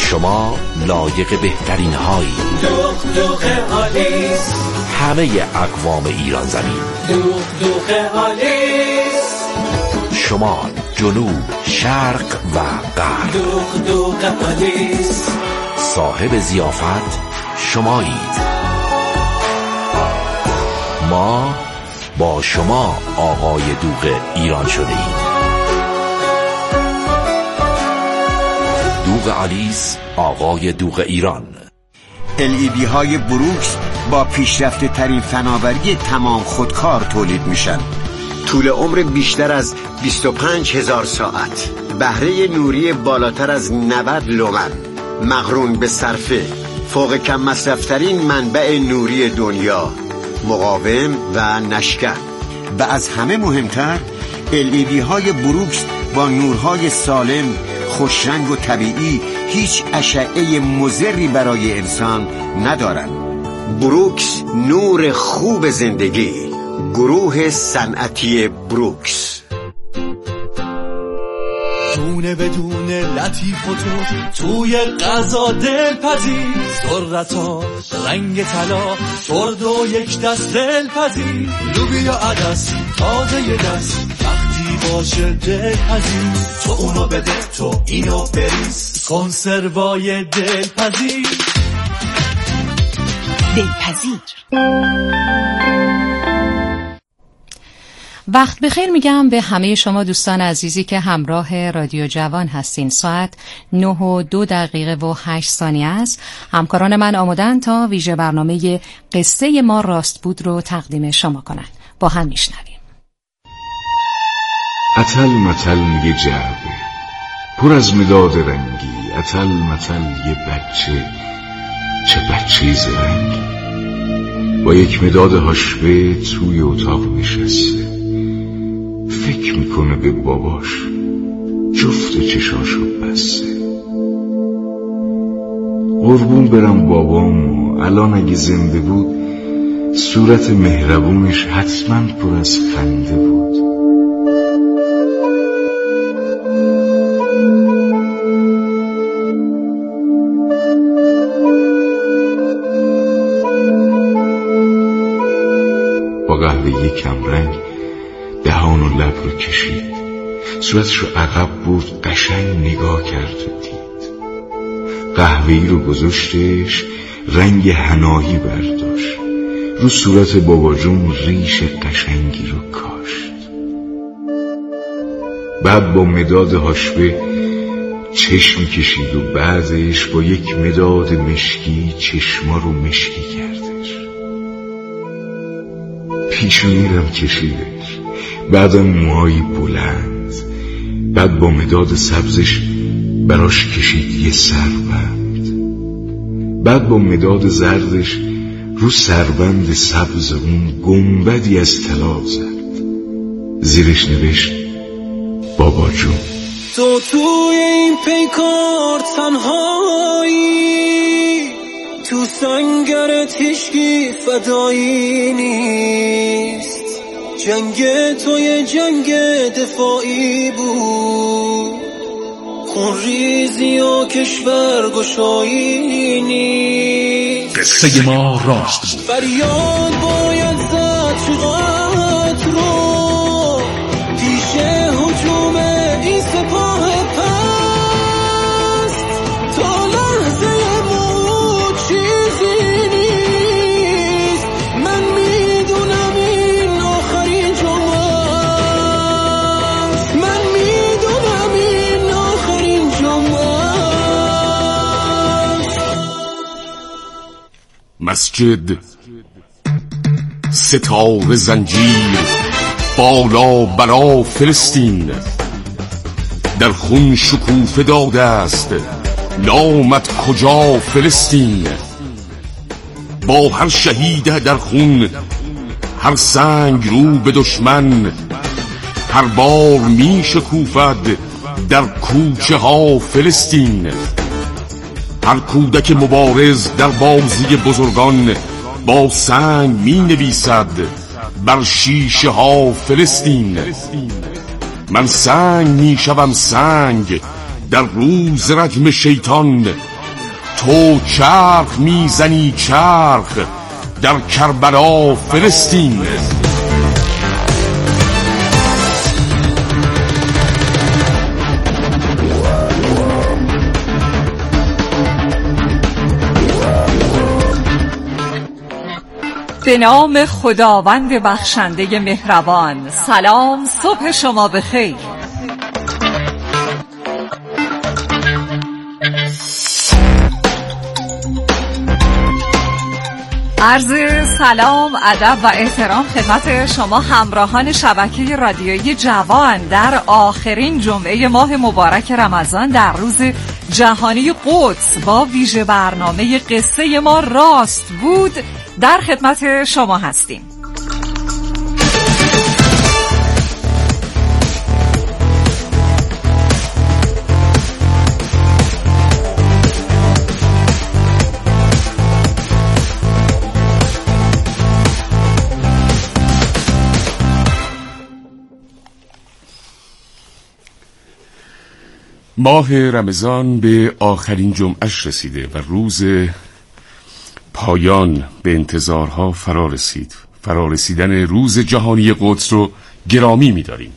شما لایق بهترین هایی. دوغ آلیس، همه اقوام ایران زمین. دوغ آلیس، شمال، جنوب، شرق و غرب. دوغ آلیس. صاحب ضیافت شمایید. ما با شما آقای دوغ ایران شده ایم. دوغ آلیس، آقای دوغ ایران. LED های بروکس با پیشرفته ترین فناوری تمام خودکار تولید میشن. طول عمر بیشتر از 25,000 ساعت، بهره نوری بالاتر از 90 لومن، مقرون به صرفه، فوق کم مصرفترین منبع نوری دنیا، مقاوم و نشکن. و از همه مهمتر، LED های بروکس با نورهای سالم، خوشرنگ و طبیعی هیچ اشعه مضری برای انسان ندارند. بروکس، نور خوب زندگی. گروه صنعتی بروکس. دونه بدون لطیف و توی غذا دلپذیر، ذرتا رنگ طلا، شرد و یک دست دلپذیر، لوبیا عدس تازه یه دست، وقتی باشه دلپذیر، تو اونو بده تو اینو بریز، کنسروای دلپذیر. دلپذیر. وقت بخیر میگم به همه شما دوستان عزیزی که همراه رادیو جوان هستین. ساعت 9:02 است. همکاران من آمادن تا ویژه برنامه قصه ما راست بود رو تقدیم شما کنند. با هم میشنویم. اتل متل یه جعبه پر از مداد رنگی، اتل متل یه بچه، چه بچه زرنگی، با یک مداد هاشبه توی اتاق نشسته، فکر میکنه به باباش، جفت چشاشو بسته. قربون برم بابامو، الان اگه زنده بود صورت مهربونش حتما پر از خنده بود. با قهوه کم رنگ دهان و لب رو کشید، صورتش رو عقب برد، قشنگ نگاه کرد و دید. قهوه‌ای رو گذاشتش، رنگ حنایی برداشت، رو صورت بابا جون ریش قشنگی رو کاشت. بعد با مداد هاشبه چشم کشید و بعدش با یک مداد مشکی چشما رو مشکی کردش. پیشونی رو کشیدش، بعدم موهای بلند، بعد با مداد سبزش براش کشید یه سربند، بعد با مداد زردش رو سربند سبز اون گنبدی از طلا زد، زیرش نوشت بابا جون. تو توی این پیکار تنهایی، تو سنگرت هیچکی فدایی نیست، جنگ توی جنگ دفاعی بود، خون ریزی و کشور گشایی نیست. قصه ما راست بود. فریاد باید زد چقدر رو پیش هجوم این سپاه پست، تا لحظه موت چیزی نیست، من میدونم این آخرین جمعه است، من میدونم این آخرین جمعه است. مسجد، ستاره زنجیر، بالا برا فلسطین، در خون شکوفه داده است نامت کجا فلسطین. با هر شهید در خون، هر سنگ رو به دشمن، هر بار می شکوفد در کوچه ها فلسطین. هر کودک مبارز در بازی بزرگان با سنگ می نویسد بر شیشه ها فلسطین. من سنگ می شوم سنگ در روز رجم شیطان، تو چرخ میزنی چرخ در کربلا فلسطین. به نام خداوند بخشنده مهربان. سلام، صبح شما بخیر. عرض سلام، ادب و احترام خدمت شما همراهان شبکه رادیویی جوان در آخرین جمعه ماه مبارک رمضان در روز جهانی قدس با ویژه برنامه قصه ما راست بود در خدمت شما هستیم. ماه رمضان به آخرین جمعهش رسیده و روز پایان به انتظارها فرا رسیدن روز جهانی قدس رو گرامی می‌داریم.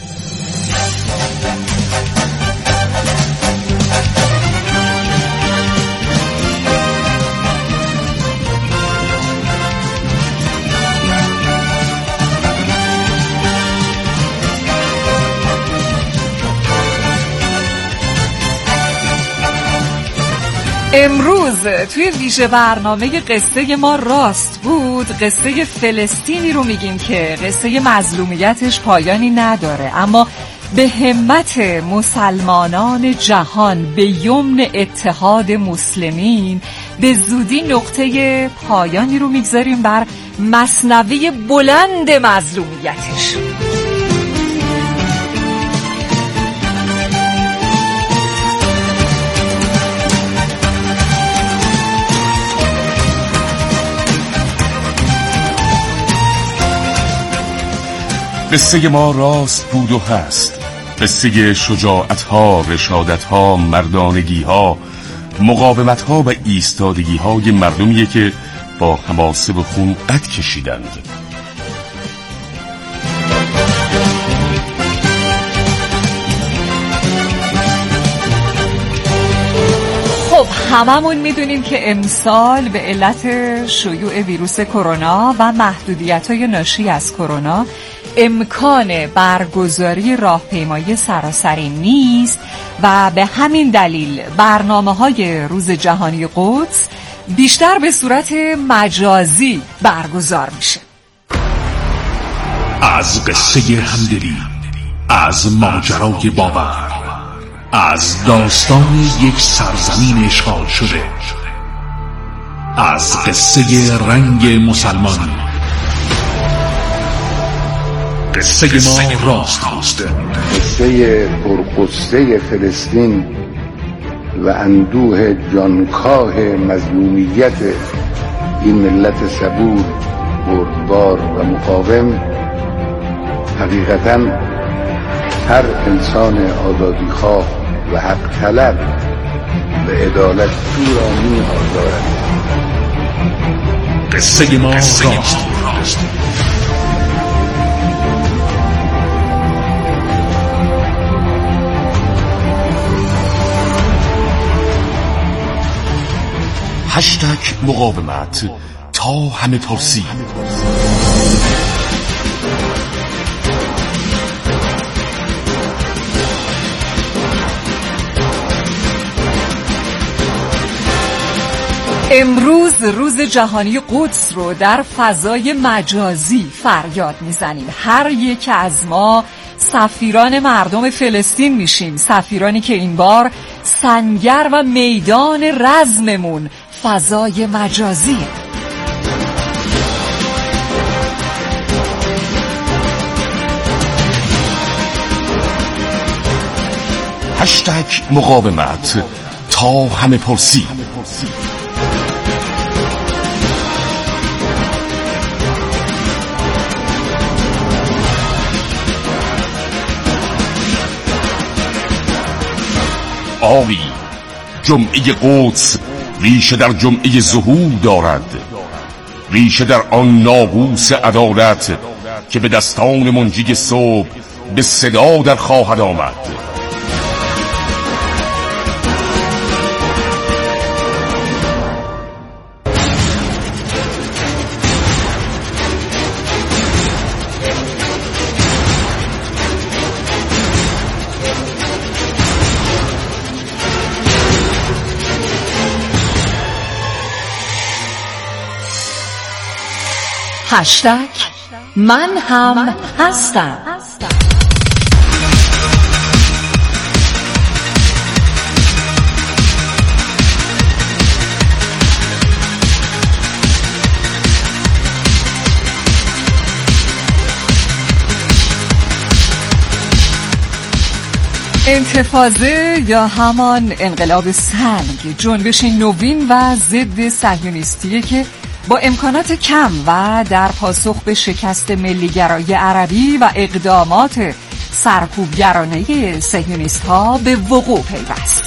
امروز توی ویژه برنامه قصه ما راست بود قصه فلسطینی رو میگیم که قصه مظلومیتش پایانی نداره، اما به همت مسلمانان جهان به یمن اتحاد مسلمین به زودی نقطه پایانی رو میگذاریم بر مثنوی بلند مظلومیتش. قصه ما راست بود و هست. قصه شجاعت‌ها، رشادت‌ها، مردانگی‌ها، مقاومت‌ها و ایستادگی‌های مردمیه که با حماسه به خون قد کشیدند. خب هممون میدونیم که امسال به علت شیوع ویروس کرونا و محدودیت‌های ناشی از کرونا امکان برگزاری راهپیمایی سراسری نیست و به همین دلیل برنامه‌های روز جهانی قدس بیشتر به صورت مجازی برگزار میشه. از قصه همدلی، از ماجرای باور، از داستان یک سرزمین اشغال شده، از قصه رنگ مسلمان. قصه ما راست بود. قصه پرقصه فلسطین و اندوه جانکاه مظلومیت این ملت صبور، بردبار و مقاوم. حقیقتاً هر انسان آزادیخواه و حق طلب به عدالت او را می آزارد. قصه ما راست بود. هشتگ مقاومت تا همه پرسی. امروز روز جهانی قدس رو در فضای مجازی فریاد میزنیم. هر یک از ما سفیران مردم فلسطین میشیم، سفیرانی که این بار سنگر و میدان رزممون فضای مجازی. هشتگ مقاومت تا همه پرسی. آری جمعه قدس ریشه در جمعه ظهور دارد، ریشه در آن ناقوس عدالت که به دستان منجی صبح به صدا در خواهد آمد. هشتگ من هم هستم. انتفاضه یا همان انقلاب سنگ جنبشی نوین و ضد صهیونیستیه که با امکانات کم و در پاسخ به شکست ملیگرایی عربی و اقدامات سرکوبگرانه صهیونیست‌ها به وقوع پیوست.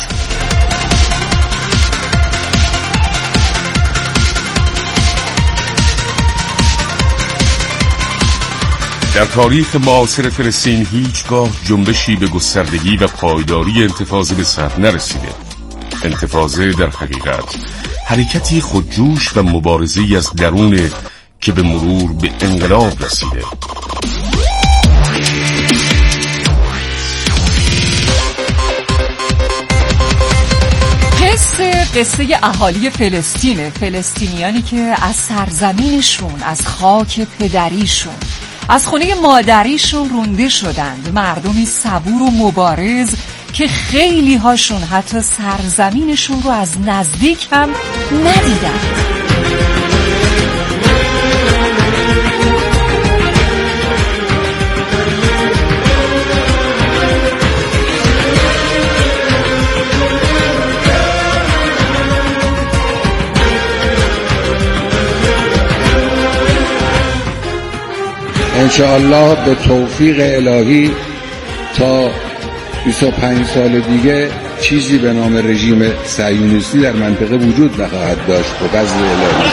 در تاریخ معاصر فلسطین هیچگاه جنبشی به گستردگی و پایداری انتفاضه به سر نرسیده. انتفاضه در حقیقت حرکتی خودجوش و مبارزه‌ای از درون که به مرور به انقلاب رسیده. قصه اهالی فلسطینه، فلسطینیانی که از سرزمینشون، از خاک پدریشون، از خونه مادریشون رونده شدند. مردمی صبور و مبارز که خیلی هاشون حتی سرزمینشون رو از نزدیک هم ندیدن. انشاءالله به توفیق الهی تا 25 سال دیگه چیزی به نام رژیم صهیونیستی در منطقه وجود نخواهد داشت به فضل الهی.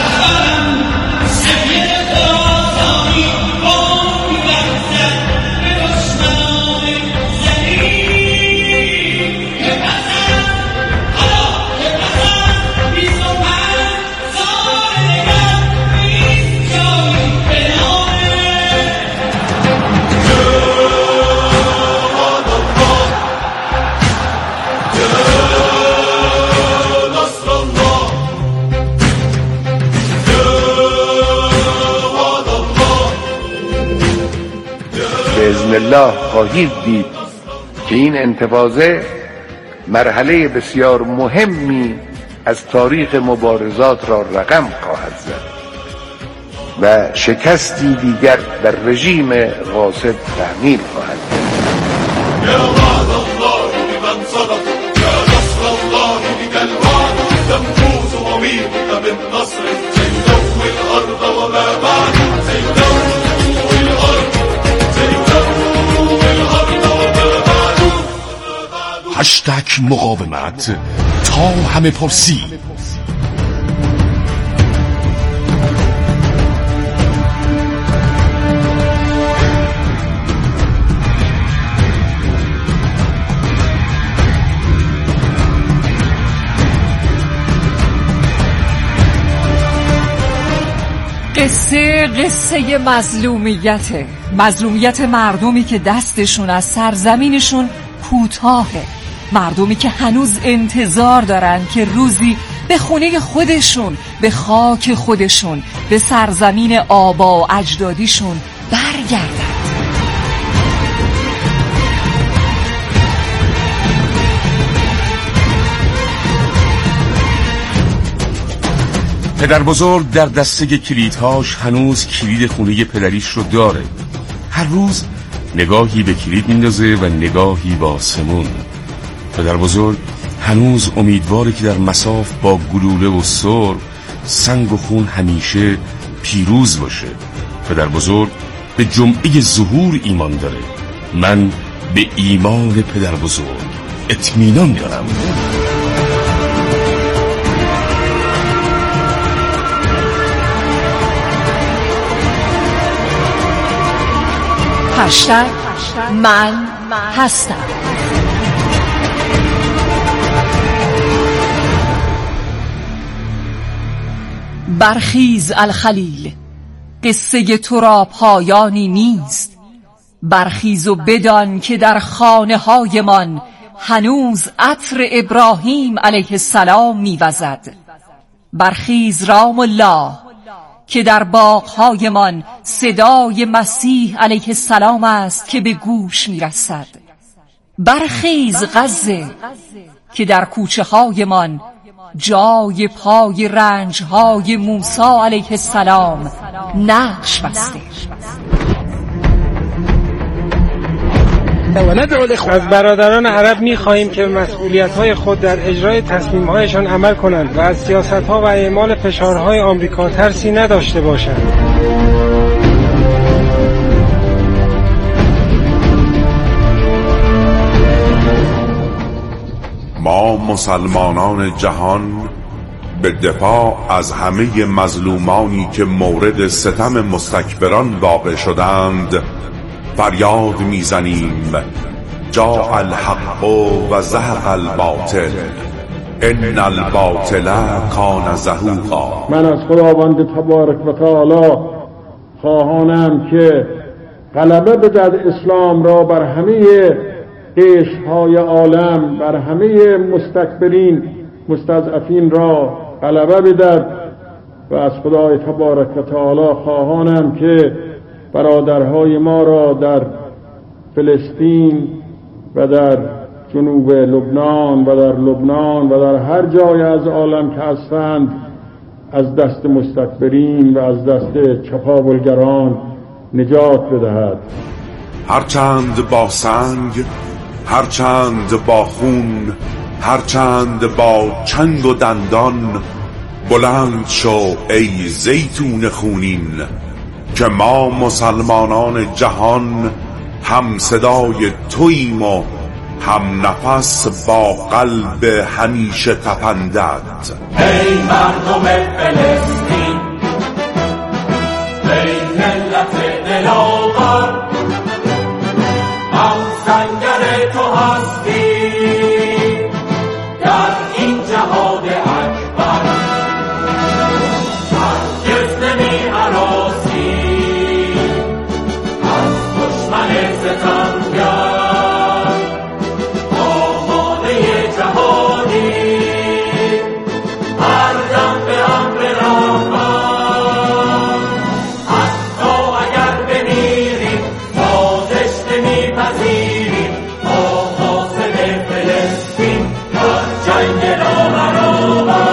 بإذن الله خواهید دید که این انتفاضه مرحله بسیار مهمی از تاریخ مبارزات را رقم خواهد زد و شکستی دیگر در رژیم غاصب تحمیل خواهد کرد. یا وعد الله لمن صدق یا نصر الله بك الوعد تنفوذ وميتك بالنصر سيدوي الأرض وما بعد سيدوي الأرض هشتگ مقاومت تا همه پرسی. قصه مظلومیت مردمی که دستشون از سرزمینشون کوتاهه، مردمی که هنوز انتظار دارن که روزی به خونه خودشون، به خاک خودشون، به سرزمین آبا و اجدادیشون برگردن. پدر بزرگ در دسته کلیدهاش هنوز کلید خونه پدریش رو داره. هر روز نگاهی به کلید میندازه و نگاهی به آسمون. پدر بزرگ هنوز امیدواره که در مصاف با گلوله و سرب، سنگ و خون همیشه پیروز باشه. پدر بزرگ به جمعه ظهور ایمان داره. من به ایمان پدر بزرگ اطمینان دارم. هشتگ من هستم. برخیز الخلیل، قصه تو را پایانی نیست. برخیز و بدان که در خانه های من هنوز عطر ابراهیم علیه السلام میوزد. برخیز رام الله که در باغ‌های من صدای مسیح علیه السلام است که به گوش میرسد. برخیز غزه که در کوچه های من جای پای رنج‌های موسی علیه السلام نقش بسته. از برادران عرب می‌خواهیم که مسئولیت‌های خود در اجرای تصمیم‌هایشان عمل کنند و از سیاست‌ها و اعمال فشارهای آمریکا ترسی نداشته باشند. ما مسلمانان جهان به دفاع از همه مظلومانی که مورد ستم مستکبران واقع شدند فریاد میزنیم جاء الحق و زهق الباطل ان الباطل کان زهوقا. من از خداوند تبارک و تعالی خواهانم که غلبه بدهد اسلام را بر همه قشرهای عالم، بر همه مستکبرین مستضعفین را غلبه بدهد و از خدای تبارک و تعالی خواهانم که برادرهای ما را در فلسطین و در جنوب لبنان و در لبنان و در هر جای از عالم که هستند از دست مستکبرین و از دست چپاولگران نجات بدهد. هرچند با سنگ، هرچند با خون، هرچند با چنگ و دندان بلند شو ای زیتون خونین که ما مسلمانان جهان هم صدای توییم و هم نفس با قلب همیشه تپندت. ای مردم فلسطین، ای ملت دلاور، همسنگر تو هستی در این جهاد اکبر. هرگز نمی هراسی از دشمن ستمگر، آماده جهادی هر دم به امر رحمت. حتی اگر بمیریم سازش نمیپذیریم با قاصد فلسطین در جنگ نابرابر.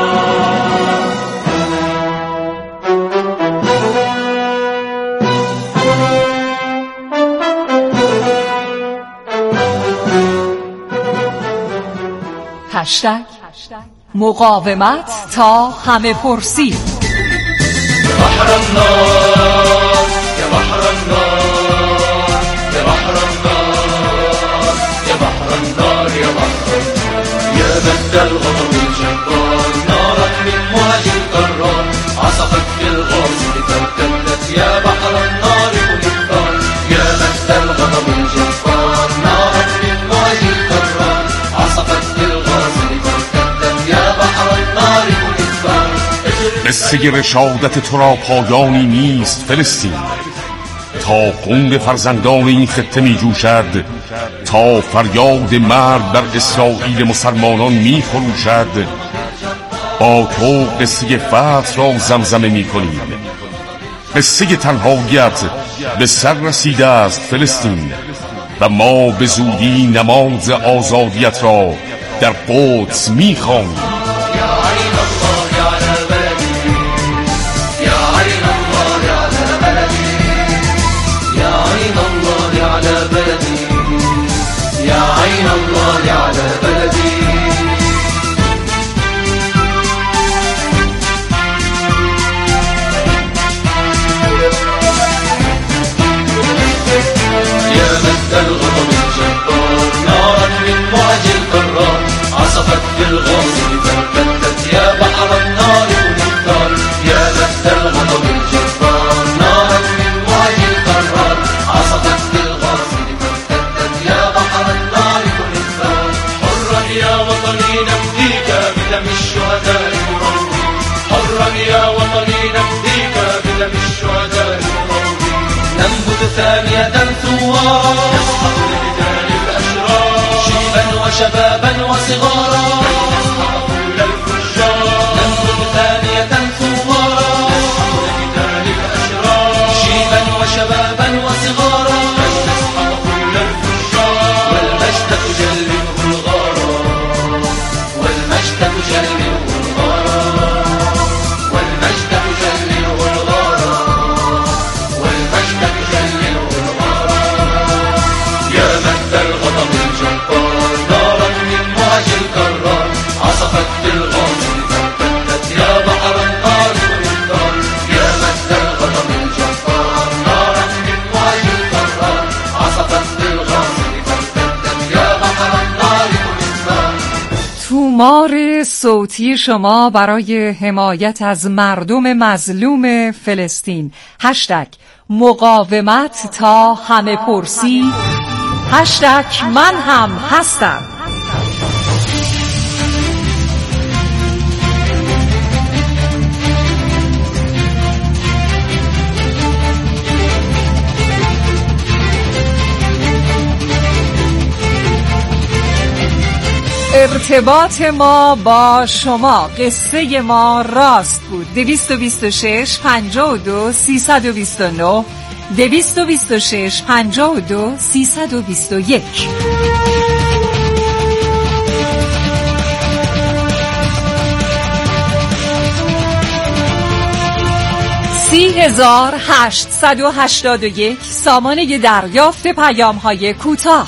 هشتگ مقاومت تا همه پرسی. بحر النار يا بحر النار يا بحر النار يا بحر النار يا بحر النار يا مد الغضب الجبار نارا من موج القرار عصفت بالغاصب فارتدت يا بحر النار والإكبار يا مد الغضب الجبار نارا من موج القرار عصفت بالغاصب فارتدت يا بحر النار والإكبار. قصه رشادت تو را پایانی نیست فلسطین، تا خون فرزندان این خطه می جوشد، تا فریاد مرد بر اسرائیل مسلمانان می خروشد. با تو قصه فتح را زمزمه می کنیم. قصه تنهاییت به سر رسیده است فلسطین و ما به زودی نماز آزادیت را در قدس می خوانیم. الغضب الجبار نارا من موج القرار عصفت بالغاصب يا وطني نفديك بدم الشهداء المروي حرا يا وطني نفديك بدم الشهداء المروي ننبت ثانية ثوارا نسحق لرجال الأشرار شيبا وشبابا وصغارا نسحق كل الفجار ننبت ثانية ثوارا نسحق لرجال الأشرار شيبا وشبابا وصغارا نسحق كل الفجار والمجد تجلبه الغارة والمجد تجلبه الغارة والمجد تجلبه الغارة والمجد تجلبه الغارة يا مجد الغضب الجبار نارا من موج الكرار عصفت بالغاصب فارتدت يا بحر النار والنار يا مجد الغضب الجبار نارا من موج الكرار عصفت بالغاصب فارتدت يا بحر النار والنار. تومار صوتی شما برای حمایت از مردم مظلوم فلسطین هشتگ مقاومت تا همه پرسی هشتگ من هم هستم. ارتباط ما با شما، قصه ما راست بود. 226 52 329 226 52 321. 3881 سامانه دریافت پیام‌های کوتاه.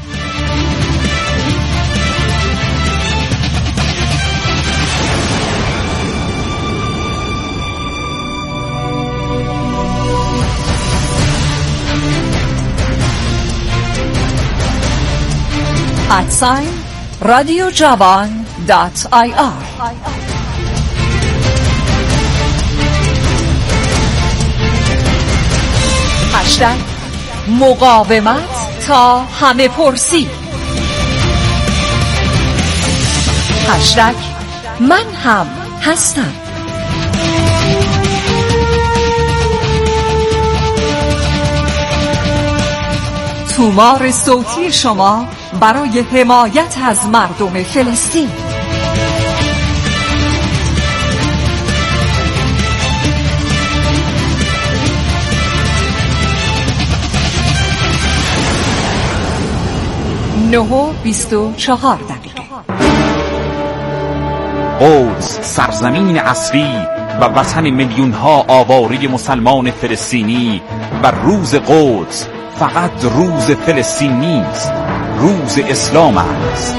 radiojavan.ir هشتگ مقاومت تا همه پرسی هشتگ من هم هستم. تومار صوتی شما برای حمایت از مردم فلسطین. نه و 24 دقیقه. قدس سرزمین اصلی و وطن میلیون ها آواره مسلمان فلسطینی و روز قدس فقط روز فلسطین نیست، روز اسلام است.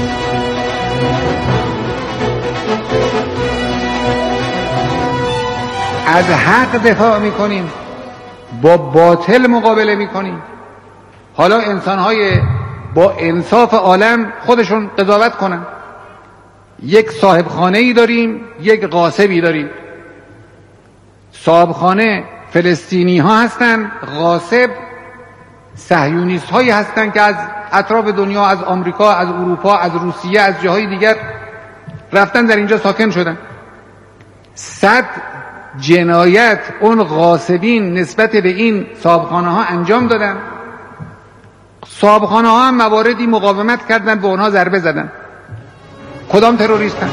از حق دفاع میکنیم، با باطل مقابله میکنیم. حالا انسانهای با انصاف عالم خودشون قضاوت کنن. یک صاحب خانه ای داریم، یک غاصبی داریم. صاحب خانه فلسطینی ها هستن، غاصب صهیونیست هایی هستن که از اطراف دنیا، از آمریکا، از اروپا، از روسیه، از جاهای دیگر رفتن در اینجا ساکن شدن. 100 جنایت اون غاصبین نسبت به این صاحبخانه ها انجام دادن. صاحبخانه ها هم مواردی مقاومت کردن، به اونها ضربه زدن. کدام تروریستن؟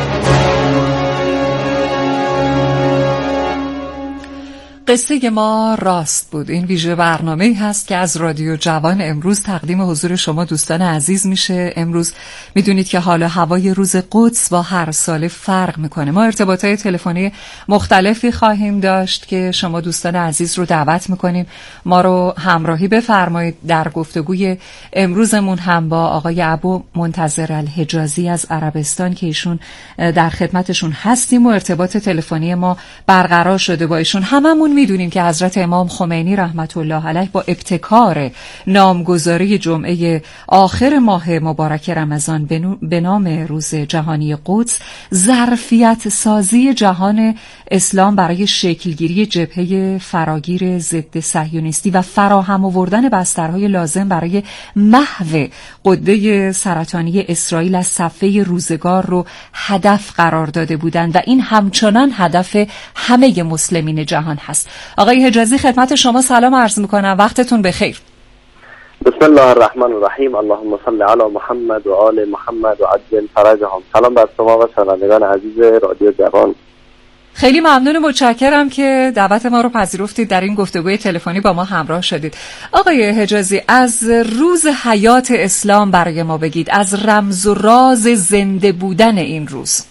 قصه ما راست بود. این ویژه برنامه‌ای هست که از رادیو جوان امروز تقدیم حضور شما دوستان عزیز میشه. امروز میدونید که حال هوای روز قدس با هر سال فرق میکنه. ما ارتباطات تلفنی مختلفی خواهیم داشت که شما دوستان عزیز رو دعوت میکنیم ما رو همراهی بفرمایید در گفتگوی امروزمون هم با آقای ابو منتظر الحجازی از عربستان که ایشون در خدمتشون هستیم و ارتباط تلفنی ما برقرار شده با ایشون. هممون میدونیم که حضرت امام خمینی رحمت الله علیه با ابتکار نامگذاری جمعه آخر ماه مبارک رمضان به نام روز جهانی قدس ظرفیت سازی جهان اسلام برای شکلگیری جبهه فراگیر ضد صهیونیستی و فراهم آوردن بسترهای لازم برای محو غده سرطانی اسرائیل از صفحه روزگار رو هدف قرار داده بودند و این همچنان هدف همه مسلمین جهان هست. آقای حجازی خدمت شما سلام عرض میکنم، وقتتون بخیر. بسم الله الرحمن الرحیم. اللهم صل علی محمد و آل محمد و عجل فرجهم. سلام بر شما و شنوندگان عزیز رادیو جوان. خیلی ممنون و متشکرم که دعوت ما رو پذیرفتید، در این گفتگوی تلفنی با ما همراه شدید. آقای حجازی، از روز حیات اسلام برای ما بگید، از رمز و راز زنده بودن این روز.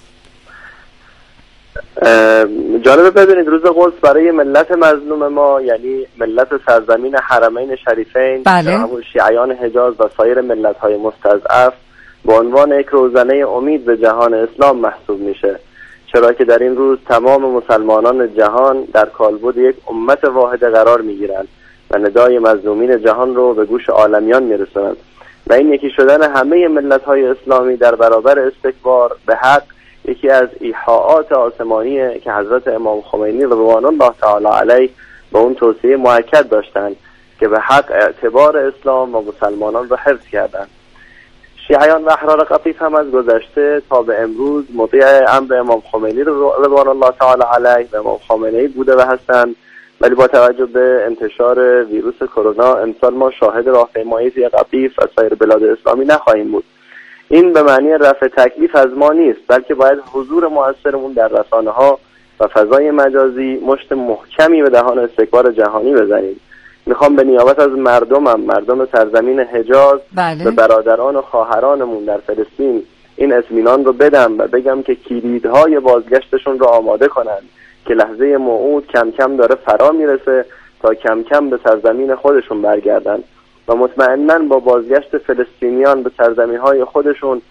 جالبه بدونید روز قدس برای ملت مظلوم ما، یعنی ملت سرزمین حرمین شریفین، همون شیعیان حجاز و سایر ملت‌های مستضعف، به عنوان یک روزنه امید به جهان اسلام محسوب میشه، چرا که در این روز تمام مسلمانان جهان در کالبد یک امت واحده قرار میگیرند و ندای مظلومین جهان رو به گوش عالمیان میرسونند و این یکی شدن همه ملت‌های اسلامی در برابر استکبار به حق یکی از ایحاءات آسمانیه که حضرت امام خمینی رضوان الله تعالی علیه به اون توصیه مؤکد داشتند که به حق اعتبار اسلام و مسلمانان رو حفظ کردند. شیعیان و احرار قطیف هم از گذشته تا به امروز مطیع امر امام خمینی رضوان الله تعالی علیه و امام خمینی بوده و هستند، ولی با توجه به انتشار ویروس کرونا امسال ما شاهد راهپیمایی قطیف و سایر بلاد اسلامی نخواهیم بود. این به معنی رفع تکلیف از ما نیست، بلکه باید حضور مؤثرمون در رسانه‌ها و فضای مجازی مشت محکمی به دهان استکبار جهانی بزنیم. میخوام به نیابت از مردم سرزمین حجاز به برادران و خواهرانمون در فلسطین این اطمینان رو بدم و بگم که کلیدهای بازگشتشون رو آماده کنند که لحظه موعود کم کم داره فرا میرسه تا کم کم به سرزمین خودشون برگردن و مطمئناً با بازگشت فلسطینیان به سرزمین‌های خودشون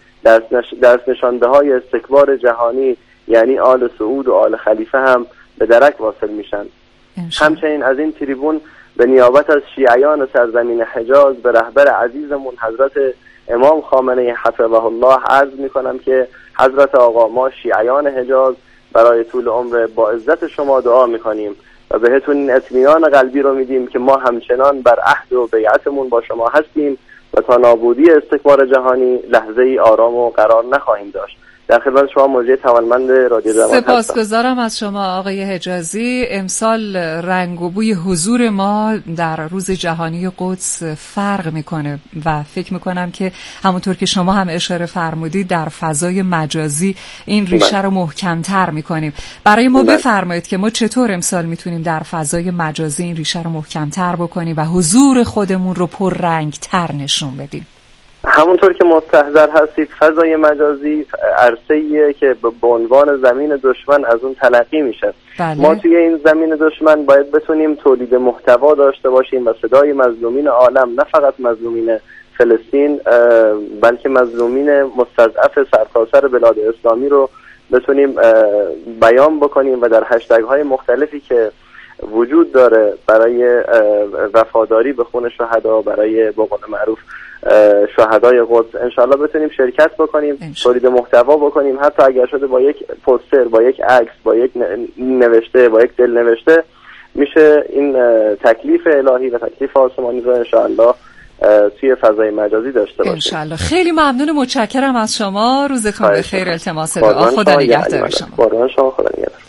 درس نشانده‌های استکبار جهانی یعنی آل سعود و آل خلیفه هم به درک واصل میشن. همچنین از این تریبون به نیابت از شیعیان سرزمین حجاز به رهبر عزیزمون حضرت امام خامنه‌ای حفظه الله عرض میکنم که حضرت آقا، ما شیعیان حجاز برای طول عمر با عزت شما دعا میکنیم و بهتون این اطمینان قلبی رو میدیم که ما همچنان بر عهد و بیعتمون با شما هستیم و تا نابودی استکبار جهانی لحظه ای آرام و قرار نخواهیم داشت. در خدمت شما موجه توانمند رادیو جوان هستم. سپاسگزارم از شما آقای حجازی. امسال رنگ و بوی حضور ما در روز جهانی قدس فرق میکنه و فکر میکنم که همونطور که شما هم اشاره فرمودید در فضای مجازی این ریشه رو محکم‌تر میکنیم. برای ما بفرمایید که ما چطور امسال میتونیم در فضای مجازی این ریشه رو محکم‌تر بکنیم و حضور خودمون رو پررنگ‌تر نشون بدیم. همونطور که مستحضر هستید فضای مجازی عرصه‌ایه که به عنوان زمین دشمن از اون تلقی میشه. ما توی این زمین دشمن باید بتونیم تولید محتوا داشته باشیم و صدای مظلومین عالم، نه فقط مظلومین فلسطین بلکه مظلومین مستضعف سرتاسر بلاد اسلامی رو بتونیم بیان بکنیم و در هشتگ‌های مختلفی که وجود داره برای وفاداری به خون شهدا، برای به قول معروف شهدای قدس انشالله بتونیم شرکت بکنیم، تولید محتوا بکنیم، حتی اگر شده با یک پوستر، با یک عکس، با یک نوشته، با یک دل نوشته، میشه این تکلیف الهی و تکلیف آسمانی رو انشالله توی فضای مجازی داشته باشیم انشالله. خیلی ممنون و متشکرم از شما. روزتون بخیر. التماس دعا. خدا نگهدار شما. قربان شما. خدا نگهدار.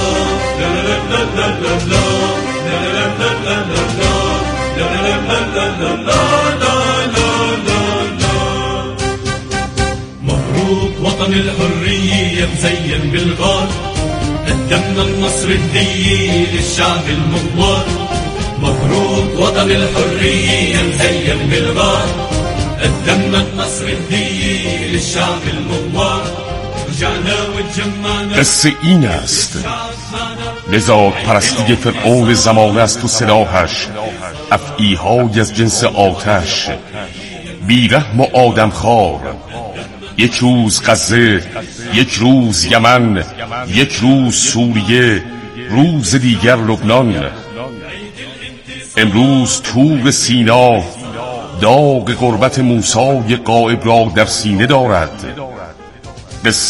مبروك وطن الحرية مزين بالغار، قدمنا النصر الدين للشعب المغوار. مبروك وطن الحرية مزين بالغار، قدمنا النصر الدين للشعب المغوار. قصه این است، نزاع پرستی فرعون زمانه است و سلاحش، افعی‌های از جنس آتش، بیرحم و آدمخوار. یک روز غزه، یک روز یمن، یک روز سوریه روز دیگر لبنان. امروز تور سینا داغ غربت موسی قائب را در سینه دارد.